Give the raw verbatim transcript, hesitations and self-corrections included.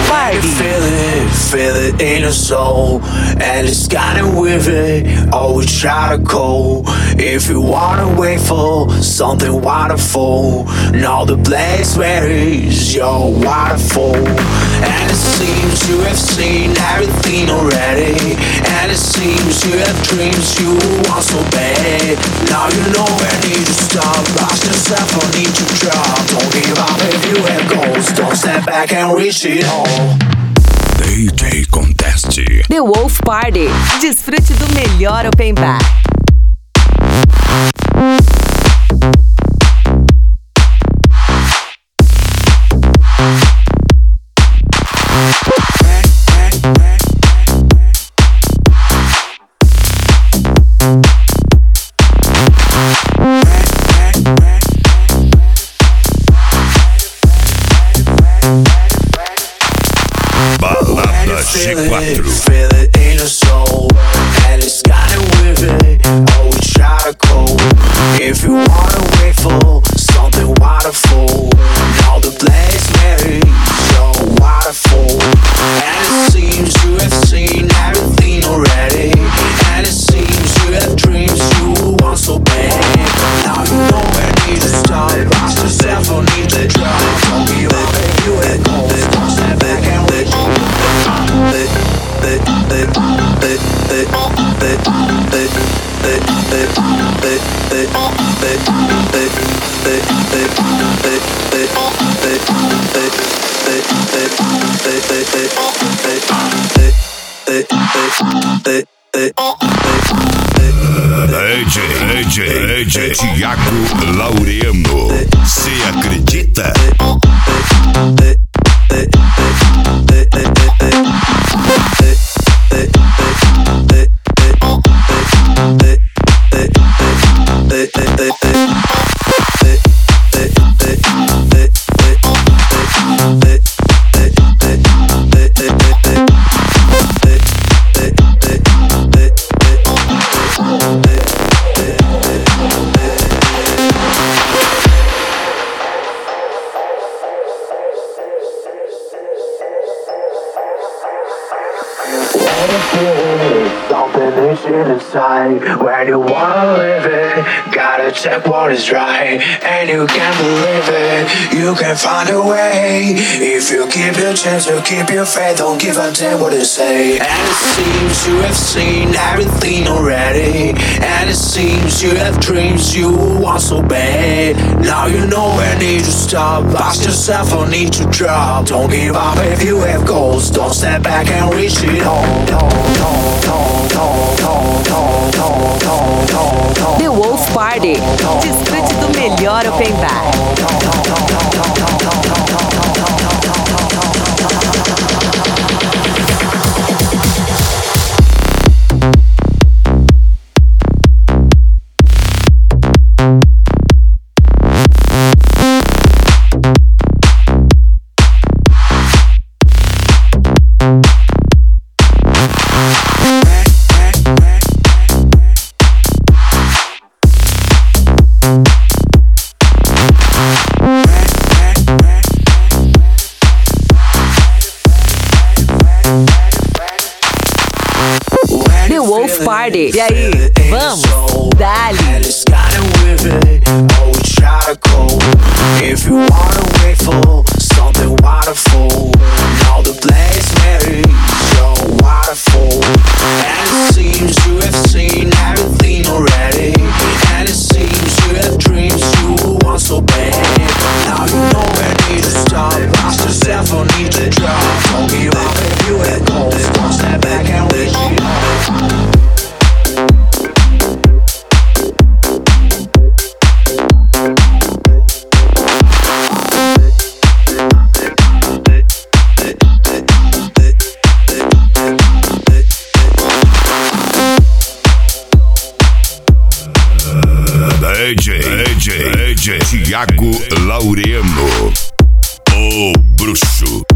Party. Feel it, feel it in your soul, and it's kinda weird. Always try to go. If you wanna wait for something wonderful, now the place where is your waterfall. And it seems you have seen everything already, and it seems you have dreams you want so bad. Now you know where need to stop. Ask yourself, I need to drop. Don't give up if you have goals. Don't step back and reach it all. D J Contest. The Wolf Party. Desfrute do melhor open bar. Balada G quatro. Feel it in your soul, and it's kinda weird. Always try to go. If you wanna wait for something wonderful, now the place where is your waterfall. And it seems you have seen everything already, and it seems you have dreams you want so bad. Now you know where need to stop. Ask yourself, I need to drop. Don't give up if you have goals. Don't step back and let you. D J, D J, D J Thiago Laureano. Cê acredita? Something itching inside. When you wanna live it, gotta check what is right. And you can't believe it, you can find a way. If you keep your chance, you keep your faith. Don't give a damn what they say. And it seems you have seen everything already, and it seems you have dreams you want so bad. Now you know where need to stop. Ask yourself, I need to drop. Don't give up if you have goals. Don't step back and reach it all. The Wolf Party. Desfrute do melhor open bar. The Wolf Party. E aí, vamos? Dali. If you wanna wait for something wonderful, now the place where is your waterfall. And it seems you have seen everything already, and it seems you have dreams you want so bad. Now you know where need to stop. Ask yourself, I need to drop. Don't give up if you have goals. Don't step back and wish it all. D J, D J, D J Thiago Laureano, o bruxo.